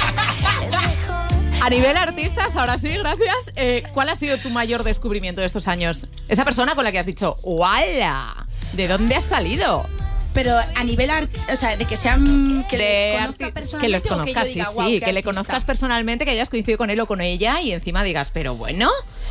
A nivel artistas, ahora sí, gracias. ¿Cuál ha sido tu mayor descubrimiento de estos años? Esa persona con la que has dicho, ¡wala! ¿De dónde has salido? Pero a nivel o sea, de que sean que los conozcas, sí, que le conozcas personalmente, que hayas coincidido con él o con ella y encima digas, pero bueno.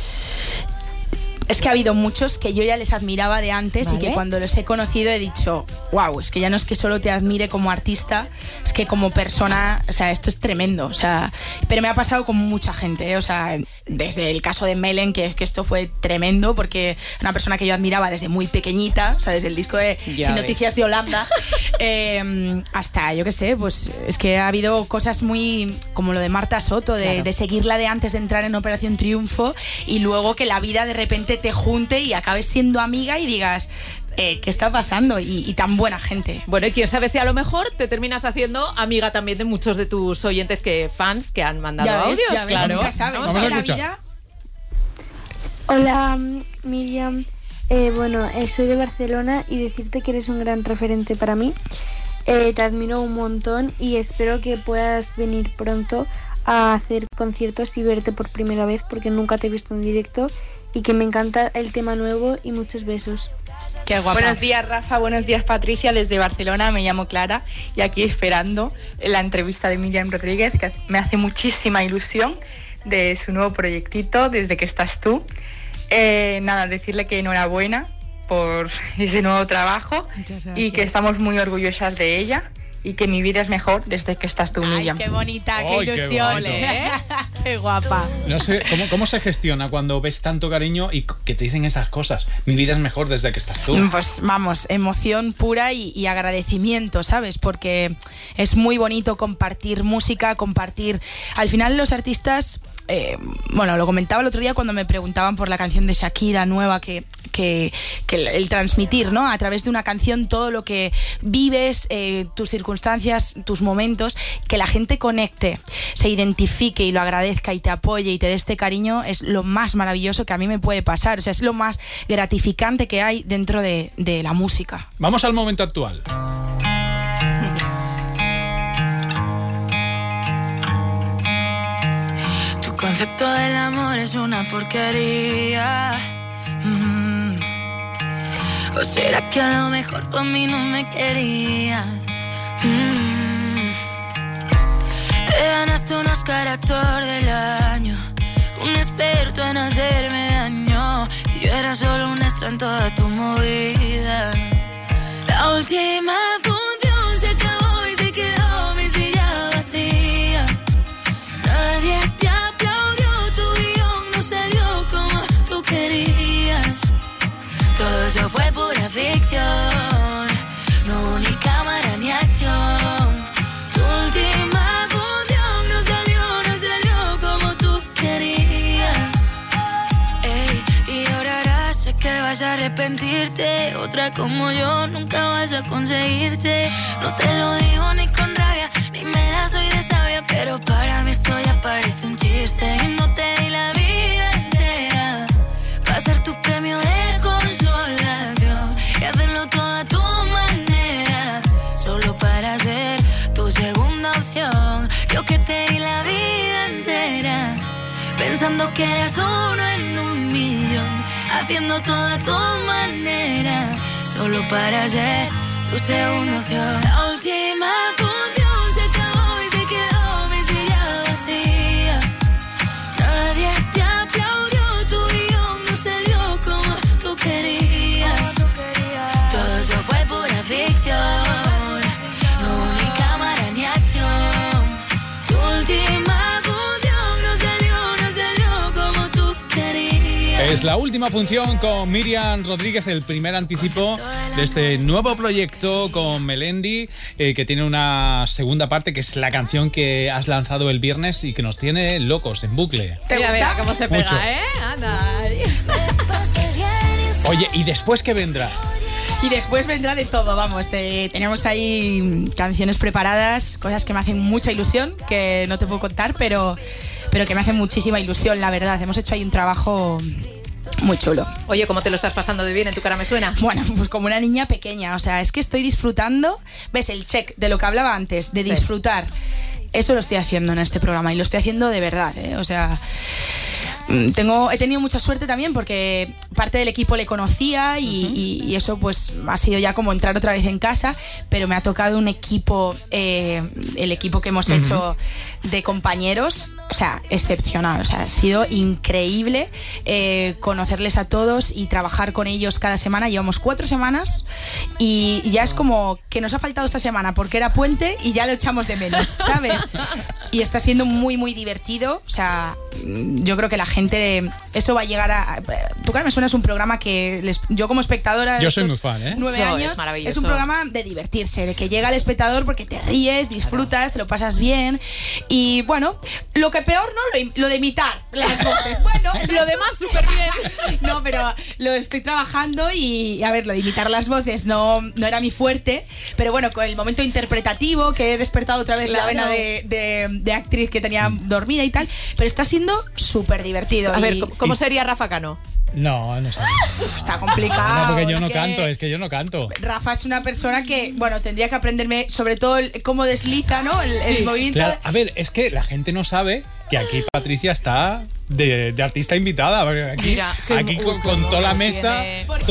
Es que ha habido muchos que yo ya les admiraba de antes, ¿vale? Y que cuando los he conocido he dicho, wow, es que ya no es que solo te admire como artista, es que como persona, o sea, esto es tremendo, o sea, pero me ha pasado con mucha gente, ¿eh? O sea, desde el caso de Melen, que esto fue tremendo, porque una persona que yo admiraba desde muy pequeñita, o sea, desde el disco de Sin Noticias de Holanda, hasta, yo qué sé, pues es que ha habido cosas muy, como lo de Marta Soto, de seguirla de antes de entrar en Operación Triunfo, y luego que la vida de repente te junte y acabes siendo amiga y digas, ¿qué está pasando? Y tan buena gente. Bueno, y quién sabe si a lo mejor te terminas haciendo amiga también de muchos de tus oyentes fans que han mandado audios. Ya ves, claro. Nunca sabes. Vamos a escuchar. Hola, Miriam. Bueno, soy de Barcelona y decirte que eres un gran referente para mí. Te admiro un montón y espero que puedas venir pronto a hacer conciertos y verte por primera vez, porque nunca te he visto en directo, y que me encanta el tema nuevo y muchos besos. Qué guapa. Buenos días, Rafa, buenos días, Patricia, desde Barcelona, me llamo Clara y aquí esperando la entrevista de Miriam Rodríguez, que me hace muchísima ilusión, de su nuevo proyectito, Desde que estás tú. Nada, decirle que enhorabuena por ese nuevo trabajo y que estamos muy orgullosas de ella. Y que mi vida es mejor desde que estás tú, Miriam. Ay, qué bonita, qué Ay, ilusión, qué qué guapa. No sé, ¿cómo se gestiona cuando ves tanto cariño y que te dicen esas cosas? Mi vida es mejor desde que estás tú. Pues vamos, emoción pura y agradecimiento, ¿sabes? Porque es muy bonito compartir música, compartir... Al final los artistas... bueno, lo comentaba el otro día cuando me preguntaban por la canción de Shakira nueva, que el transmitir, ¿no? A través de una canción todo lo que vives, tus circunstancias, tus momentos, que la gente conecte, se identifique y lo agradezca y te apoye y te dé este cariño, es lo más maravilloso que a mí me puede pasar. O sea, es lo más gratificante que hay dentro de la música. Vamos al momento actual. Tu concepto del amor es una porquería. ¿O será que a lo mejor tú a mí no me querías? Te ganaste un Oscar actor del año, un experto en hacerme daño, y yo era solo un extra en toda tu movida. La última función se acabó y se quedó mi silla vacía. eso fue pura ficción. No hubo ni cámara ni acción. Tu última función no salió como tú querías. Ey, y ahora sé que vas a arrepentirte. Otra como yo nunca vas a conseguirte. No te lo digo ni con rabia, ni me la soy de sabia, pero para mí esto ya parece un chiste. Y no te di la vida entera va a ser tu premio de consolación y hacerlo todo a tu manera, solo para ser tu segunda opción. Yo que te di la vida entera pensando que eras uno en un millón, haciendo todo a tu manera, solo para ser tu segunda opción. La última función se acabó y se quedó mi silla vacía. Nadie te aplaudió, tu guión no salió como tú querías. Todo eso fue pura ficción. No hubo ni cámara ni acción. Tu última función no salió como tú querías. Es la última función con Miriam Rodríguez, el primer anticipo de este nuevo proyecto con Melendi, que tiene una segunda parte, que es la canción que has lanzado el viernes y que nos tiene locos en bucle. ¿Te gusta? Mira cómo se pega, Mucho. Anda. Oye, ¿y después qué vendrá? Y después vendrá de todo, vamos. Tenemos ahí canciones preparadas, cosas que me hacen mucha ilusión, que no te puedo contar, pero que me hacen muchísima ilusión, la verdad. Hemos hecho ahí un trabajo muy chulo. Oye, ¿cómo te lo estás pasando de bien en Tu cara me suena? Bueno, pues como una niña pequeña. O sea, es que estoy disfrutando. ¿Ves? El check de lo que hablaba antes, de disfrutar. Eso lo estoy haciendo en este programa y lo estoy haciendo de verdad, ¿eh? O sea, he tenido mucha suerte también porque parte del equipo le conocía y eso pues ha sido ya como entrar otra vez en casa, pero me ha tocado un equipo, el equipo que hemos hecho de compañeros, o sea, excepcional. O sea, ha sido increíble conocerles a todos y trabajar con ellos cada semana. Llevamos 4 semanas y ya es como que nos ha faltado esta semana porque era puente y ya lo echamos de menos, ¿sabes? Y está siendo muy, muy divertido. O sea, yo creo que la gente, eso va a llegar a... Tu cara me suena es un programa que yo como espectadora... Yo soy muy fan, ¿eh? 9 años, es un programa de divertirse, de que llega el espectador porque te ríes, disfrutas, te lo pasas bien. Y bueno, lo que peor, ¿no? Lo de imitar las voces. Bueno, lo demás súper bien. No, pero lo estoy trabajando y, a ver, lo de imitar las voces no era mi fuerte, pero bueno, con el momento interpretativo, que he despertado otra vez la vena de actriz que tenía dormida y tal, pero está siendo súper divertido. A ver, ¿cómo sería Rafa Cano? No sé. Está complicado. No, porque yo no canto, es que yo no canto. Rafa es una persona que, bueno, tendría que aprenderme sobre todo cómo desliza, ¿no? El movimiento. Claro, a ver, es que la gente no sabe que aquí Patricia está de artista invitada. Aquí, mira, aquí con toda la mesa,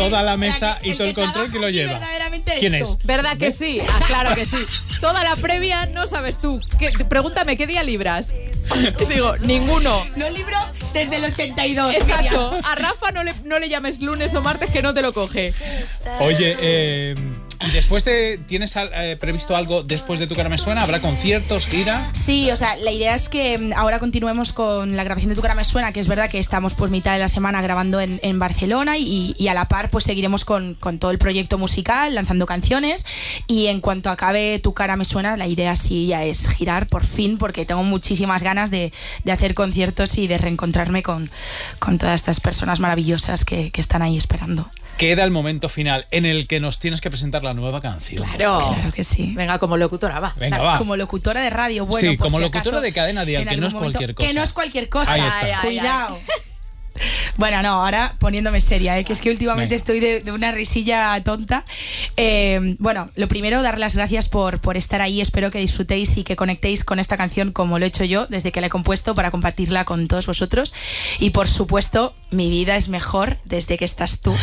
y todo el control que lo lleva. ¿Quién es? ¿Verdad que sí? Ah, claro que sí. Toda la previa no sabes tú. Pregúntame, ¿qué día libras? Y digo, ninguno. No libro desde el 82. Exacto. A Rafa no le llames lunes o martes que no te lo coge. Oye, ¿y después tienes previsto algo después de Tu cara me suena? ¿Habrá conciertos, gira? Sí, o sea, la idea es que ahora continuemos con la grabación de Tu cara me suena, que es verdad que estamos pues mitad de la semana grabando en Barcelona y a la par pues seguiremos con todo el proyecto musical, lanzando canciones, y en cuanto acabe Tu cara me suena, la idea sí ya es girar por fin, porque tengo muchísimas ganas de hacer conciertos y de reencontrarme con todas estas personas maravillosas que están ahí esperando. Queda el momento final en el que nos tienes que presentar la nueva canción. Claro que sí. Venga, como locutora, va. Venga, va. Como locutora de radio, bueno, sí, por como si locutora acaso, de Cadena Dial, que no es cualquier cosa. Que no es cualquier cosa. Ahí está. Cuidado. Bueno, no, ahora poniéndome seria, que es que últimamente estoy de una risilla tonta. Bueno, lo primero, dar las gracias por estar ahí. Espero que disfrutéis y que conectéis con esta canción como lo he hecho yo desde que la he compuesto, para compartirla con todos vosotros. Y por supuesto, mi vida es mejor desde que estás tú.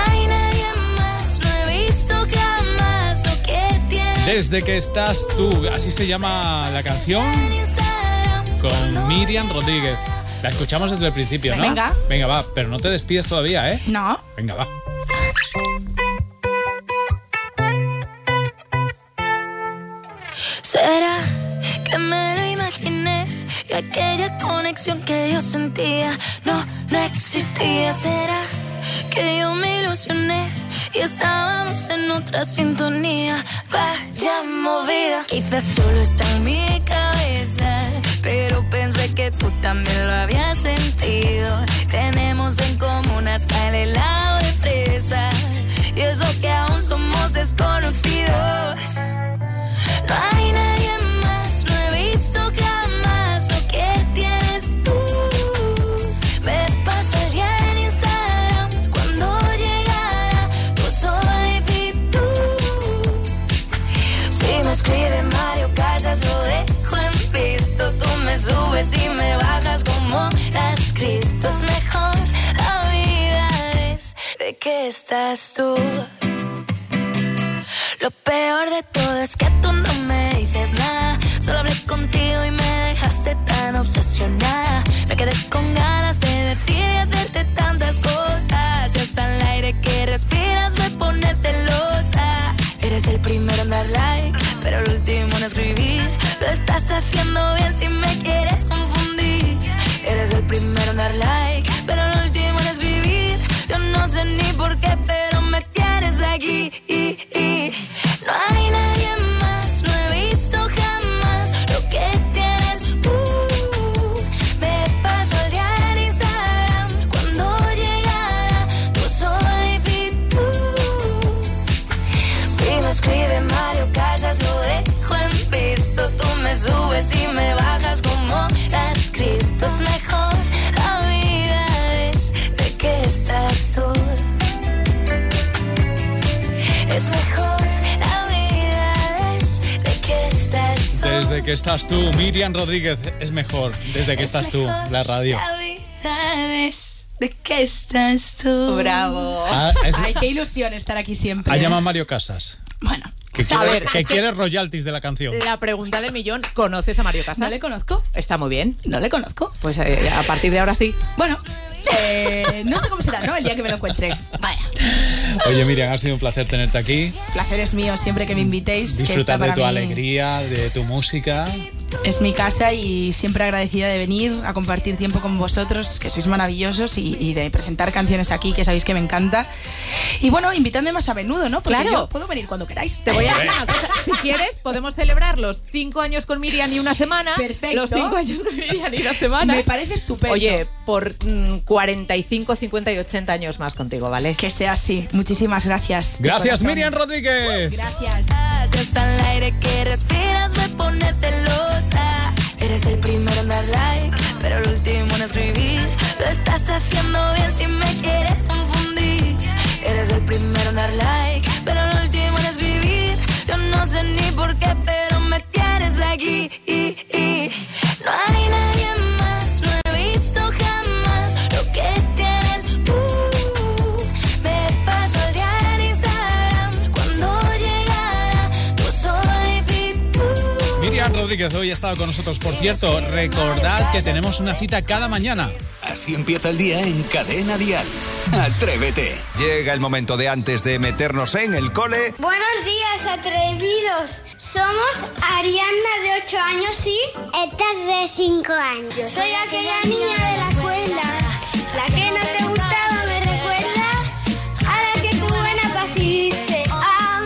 Desde que estás tú, así se llama la canción, con Miriam Rodríguez. La escuchamos desde el principio, ¿no? Venga. Venga, va, pero no te despides todavía, ¿eh? No. Venga, va. ¿Será que me lo imaginé y aquella conexión que yo sentía no existía? ¿Será que yo me ilusioné y estábamos en otra sintonía. Vaya movida, quizás solo está en mi cabeza, pero pensé que tú también lo habías sentido. Tenemos en común hasta el helado de fresa, y eso que aún somos desconocidos. No hay nadie más, no he visto jamás lo que tienes tú. Me paso el día en Instagram cuando llegara tu solicitud. Si me escribe Mario Casas lo dejo en visto. Tú me subes y me bajas como la escrito. Es mejor la vida desde que estás tú. Lo peor de todo es que tú no me dices nada. Solo hablé contigo y me dejaste tan obsesionada. Me quedé con ganas de decir y hacerte tantas cosas. Y hasta el aire que respiras me pone celosa. Eres el primero en dar like, pero el último en escribir. Lo estás haciendo bien si me quieres confundir. Eres el primero en dar like, pero el último en escribir. Yo no sé ni por qué, pero me tienes aquí. No hay nadie más, no he visto jamás lo que tienes tú. Me paso el día en Instagram cuando llegara tu solicitud. Si me escribe Mario Casas lo dejo en visto. Tú me subes y me bajas como la escrito. Es mejor la vida desde que estás tú. Es mejor la vida desde que estás tú. Desde que estás tú, Miriam Rodríguez, es mejor. Desde que estás tú, la radio. La vida desde que estás tú. Bravo. Ay, qué ilusión estar aquí siempre. Ha llamado Mario Casas. Bueno. Que quiere royalties de la canción. La pregunta del millón, ¿conoces a Mario Casas? No le conozco. Está muy bien. No le conozco. Pues a partir de ahora sí. Bueno, no sé cómo será, ¿no? El día que me lo encuentre. Vaya. Oye, Miriam, ha sido un placer tenerte aquí. Placer es mío siempre que me invitéis. Disfrutar que de tu mí alegría, de tu música. Es mi casa y siempre agradecida de venir a compartir tiempo con vosotros, que sois maravillosos, y de presentar canciones aquí, que sabéis que me encanta. Y bueno, invitadme más a menudo, ¿no? Porque claro, yo puedo venir cuando queráis. Te voy a decir una cosa. Si quieres, podemos celebrar los 5 años con Miriam y una semana. Perfecto. Los 5 años con Miriam y 2 semanas. Me parece estupendo. Oye, por 45, 50 y 80 años más contigo, ¿vale? Que sea así. Muchísimas gracias. Gracias, Miriam Rodríguez. Gracias. Hasta el aire que respiras me pone celosa. Eres el primero en dar like, pero el último en escribir. Lo estás haciendo bien si me quieres confundir. Eres el primero en dar like, pero el último en escribir. Yo no sé ni por qué, pero me tienes aquí. No hay nadie más, no he visto jamás lo que tienes tú. Me paso el día en Instagram cuando llegara tu solicitud. Miriam Rodríguez hoy ha estado con nosotros. Por cierto, recordad que tenemos una cita cada mañana. Así empieza el día en Cadena Dial. Atrévete. Llega el momento de antes de meternos en el cole. Buenos días, atrevidos. Somos Ariadna de 8 años y Etas de 5 años. Yo soy aquella niña de la escuela, la que no te gustaba, me recuerda a la que tu buena paz y dice: oh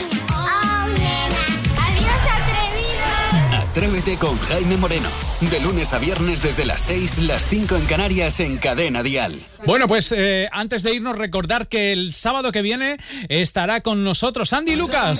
nena, adiós atrevidos. Atrévete con Jaime Moreno. De lunes a viernes desde las 6, las 5 en Canarias en Cadena Dial. Bueno, pues antes de irnos, recordar que el sábado que viene estará con nosotros Andy Lucas.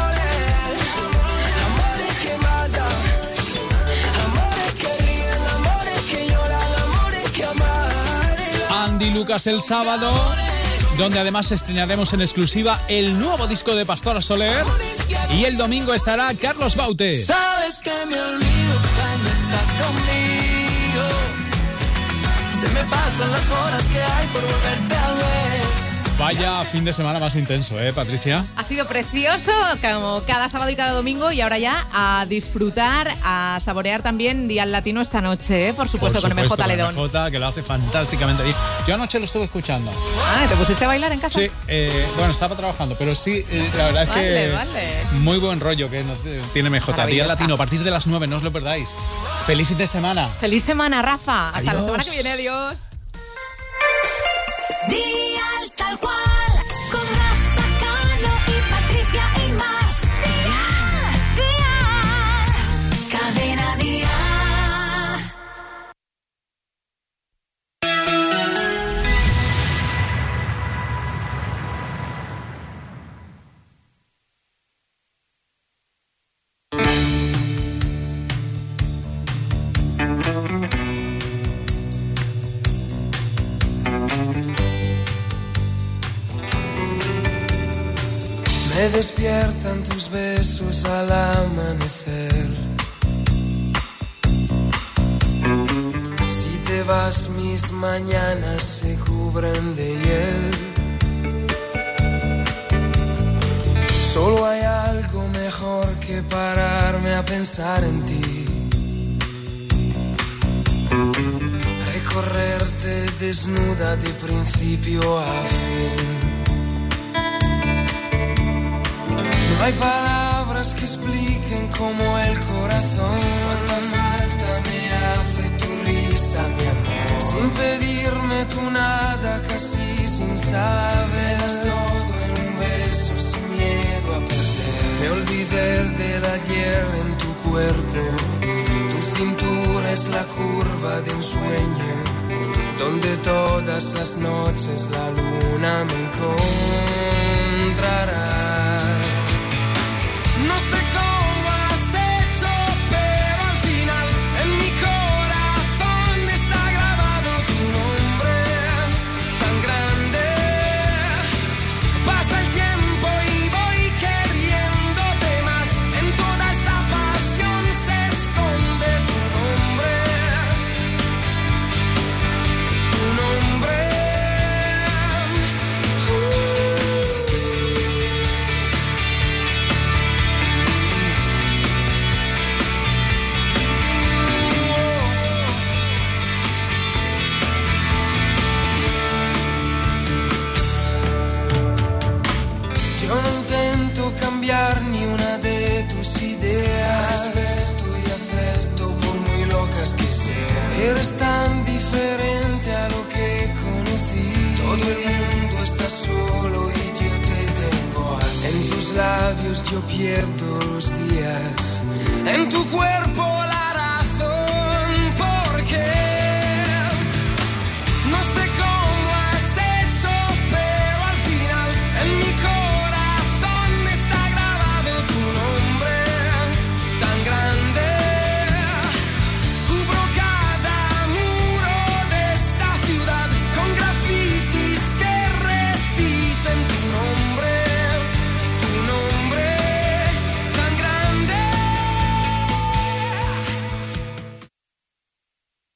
Andy Lucas el sábado, donde además estrenaremos en exclusiva el nuevo disco de Pastora Soler. Y el domingo estará Carlos Baute. Sabes que me olvido cuando estás conmigo. Se me pasan las horas que hay por volverte a ver. Vaya fin de semana más intenso, Patricia. Ha sido precioso, como cada sábado y cada domingo, y ahora ya a disfrutar, a saborear también Dial Latino esta noche, por supuesto, con MJ Ledón. MJ, que lo hace fantásticamente bien. Yo anoche lo estuve escuchando. Ah, ¿te pusiste a bailar en casa? Sí, bueno, estaba trabajando, pero sí, la verdad es que muy buen rollo que tiene MJ. Dial Latino, a partir de las 9, no os lo perdáis. Feliz fin de semana. Feliz semana, Rafa. Hasta Adiós. la semana que viene, adiós. Dial tal cual, con Rafa. Me despiertan tus besos al amanecer. Si te vas, mis mañanas se cubren de hiel. Solo hay algo mejor que pararme a pensar en ti. Recorrerte desnuda de principio a fin. No hay palabras que expliquen cómo el corazón. Cuánta falta me hace tu risa, mi amor. Sin pedirme tú nada, casi sin saber. Me das todo en un beso, sin miedo a perder. Me olvidé del ayer en tu cuerpo. Tu cintura es la curva de un sueño, donde todas las noches la luna me encontrará. No sé cómo has hecho, pero al final en mi corazón está grabado tu nombre tan grande. Pasa el tiempo y voy queriéndote más. En toda esta pasión se esconde tu nombre. Tu nombre. Yo no intento cambiar ni una de tus ideas. Respeto y acepto por muy locas que sean. Eres tan diferente a lo que conocí. Todo el mundo está solo y yo te tengo a ti. En tus labios yo pierdo los días. En tu cuerpo la